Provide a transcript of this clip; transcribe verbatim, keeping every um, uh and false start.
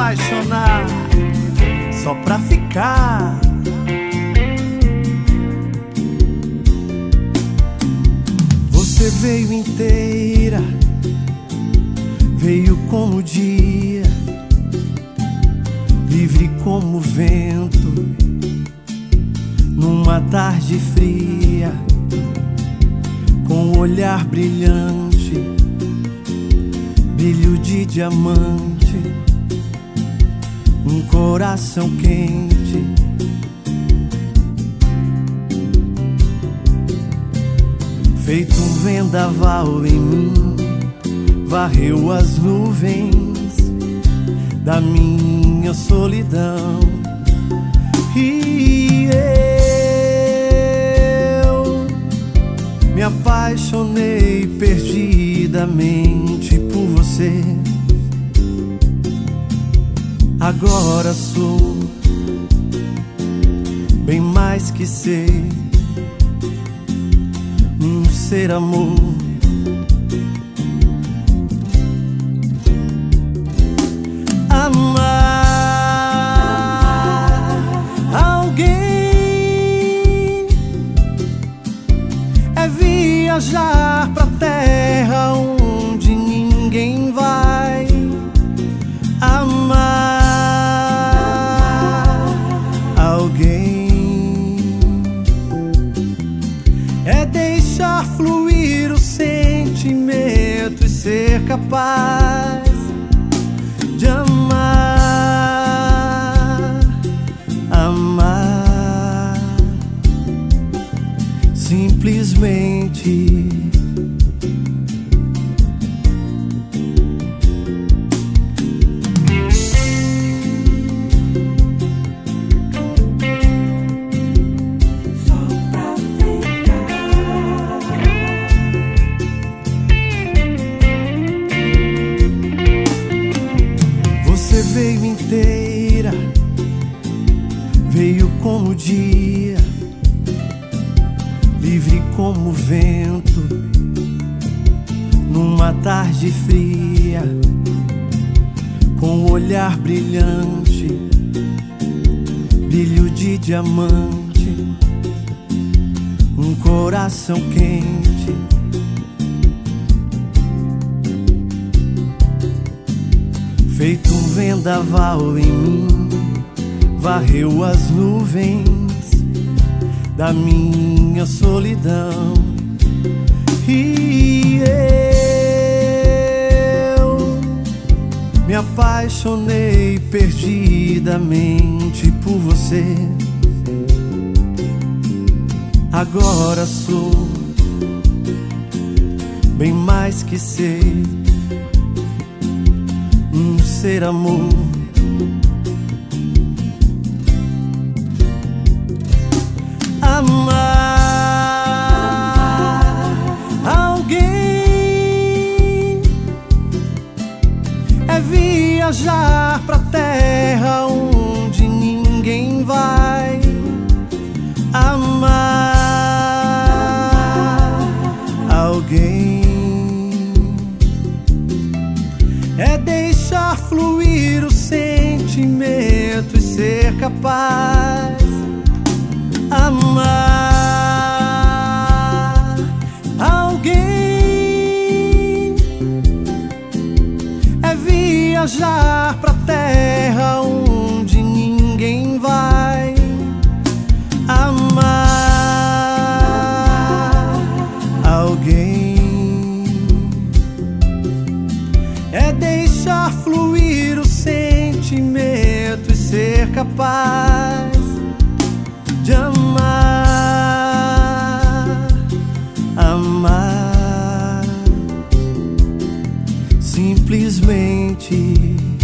apaixonar só pra ficar. Você veio inteira, veio como o dia, livre como o vento, numa tarde fria, com um olhar brilhante, brilho de diamante, um coração quente. Feito um vendaval em mim, varreu as nuvens da minha solidão. E eu me apaixonei perdidamente por você. Agora sou bem mais que sei, um ser amor. Amar alguém é viajar pra terra onde ninguém vai. Amar alguém é deixar fluir o sentimento e ser capaz de amar, amar simplesmente. Você veio inteira, veio como o dia, livre como o vento, numa tarde fria, com um olhar brilhante, brilho de diamante, um coração quente. Feito um vendaval em mim, varreu as nuvens da minha solidão. E eu me apaixonei perdidamente por você. Agora sou bem mais que sei, um ser amor. Amar alguém é viajar pra terra onde ninguém vai. Amar alguém é deixar fluir o sentimento e ser capaz. Amar alguém é viajar pra terra onde ninguém vai. Amar alguém é deixar fluir o sentimento e ser capaz de amar, amar simplesmente.